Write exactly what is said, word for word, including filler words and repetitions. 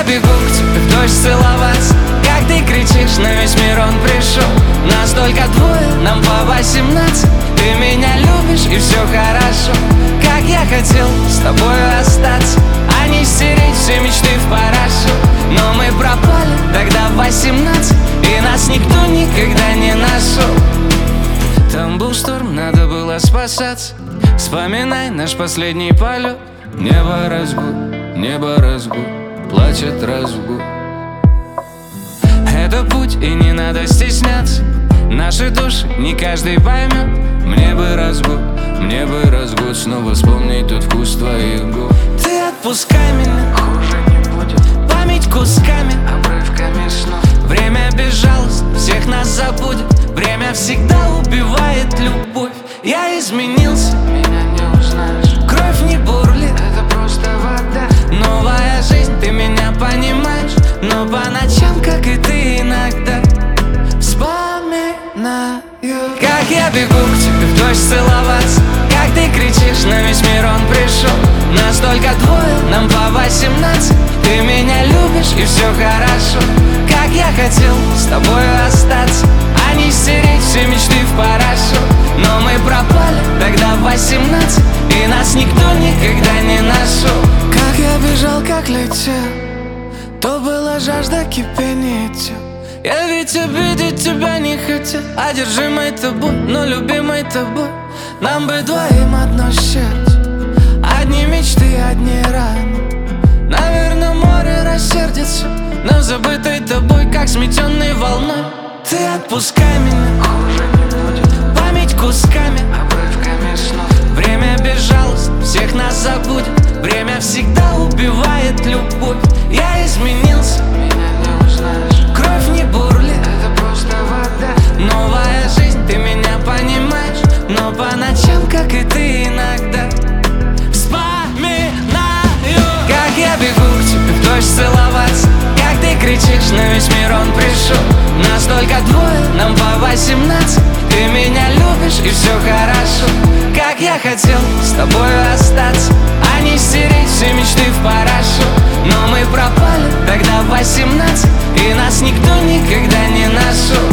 бегу к тебе в дождь целоваться, как ты кричишь, на весь мир он пришел. Нас только двое, нам по восемнадцать. Ты меня любишь и все хорошо. Как я хотел с тобой остаться, а не стереть все мечты в порошок. Но мы пропали тогда в восемнадцать, и нас никто никогда не нашел. Там был шторм, надо было спасаться. Вспоминай наш последний полет. Небо разгул, небо разгул, плачет разгул. Это путь, и не надо стесняться. Наши души не каждый поймет. Мне бы разгул, мне бы разгул, снова вспомнить тот вкус твоих губ. Ты отпускай меня, хуже не будет. Память кусками, обрывками снов. Время безжалостно всех нас забудет. Время всегда убивает любовь. Я изменился, меня не узнаешь. Кровь не бурлит, это просто вода. Новая жизнь, ты меня понимаешь. Но по ночам, как и ты иногда, вспоминаю, как я бегу к тебе в дождь целоваться, как ты кричишь, на весь мир он пришел. Нас только двое, нам по восемнадцать. Ты меня любишь и все хорошо. Как я хотел с тобой остаться, а не стереть все мечты в порошок. Но мы пропали тогда в восемнадцать, и нас никто никогда не нашел. Как я бежал, как летел, то была жажда кипения тел. Я ведь обидеть тебя не хотел, одержимый тобой, но любимый тобой. Нам бы двоим одно счастье, одни мечты, одни раны. Наверное, море рассердится, но забытой тобой, как сметенной волной. Ты отпускай меня, хуже не будет. Память кусками, обрывками снов. Время безжалостно всех нас забудет. Время всегда убивает любовь. Я изменился, меня не узнаешь. Кровь не бурлит, это просто вода. Новая жизнь, ты меня понимаешь. Но по ночам, как и ты иногда, вспоминаю, как я бегу к тебе в дождь целоваться, как ты кричишь, на весь мир он пришел. Нас только двое, нам по восемнадцать. Ты меня любишь и все хорошо. Как я хотел с тобой остаться, а не стереть все мечты в порошок. Но мы пропали тогда в восемнадцать, и нас никто никогда не нашел.